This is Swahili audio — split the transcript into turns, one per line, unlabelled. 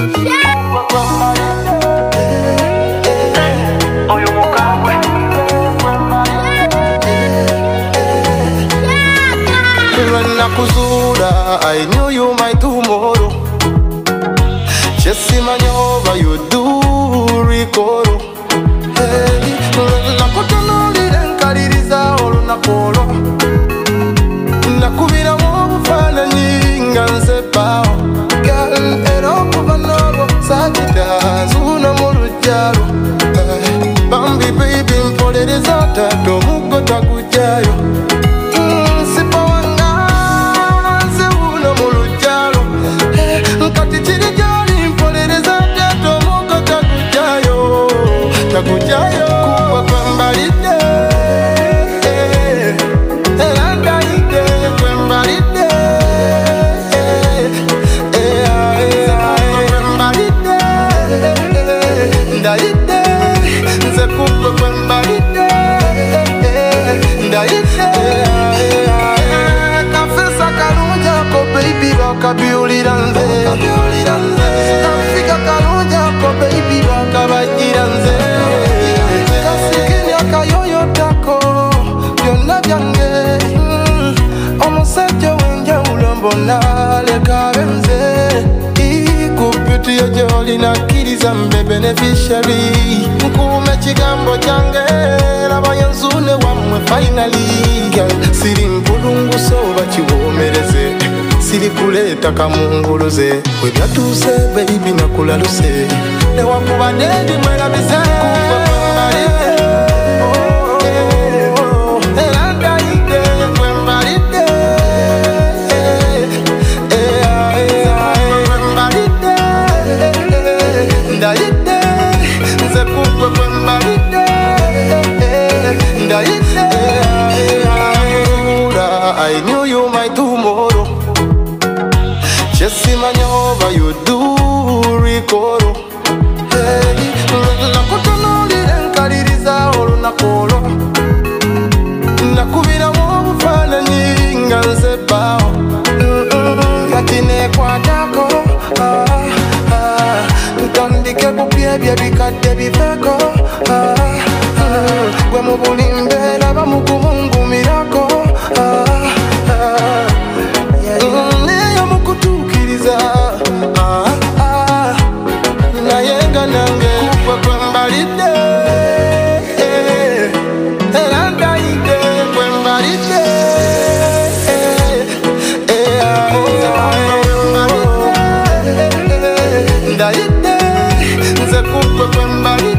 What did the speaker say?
I knew you my tomorrow. Just see my over you do recoro. Hey, nakotono lirenkaliriza olunakolo. Nakubira wofana nyinga nsepao. Girl, erokuba nobo sakita zuna mulujalo. Bambi baby mpolereza tato mugota kujayo. Takujayo kuwa kwembalide elanda ide kwembalide kwembalide ndaide nze kuwa kwembalide ndaide kafesa kalunja ko baby bakabiulira nze kafika kalunja ko baby bakabagira nze omusajja wenjawulo mbona leka benze ikupiti yojoli nakkiriza mbe beneficiary nkuume kigambo kyange labayenzune wammwe finally siri mpulunguso oba kiwoomereze siri kuleeta kamunguluze we byatuuse baby nakulaluse newakuba nedi mwerabize I knew you my tomorrow. Just see my over you do recoro. Hey, nakotono lirenkaliriza olunakolo. Nakubira wofana nyinga nsepao. Katine kwatako. Tutandike kubyebye bikadde biveko. Gwe mubulimbe laba mukumungumirako. Neyo mukutukiriza nayenga nange kuwa kwembalide elanda ide kwembalide ndaide nze kuwa kwembalide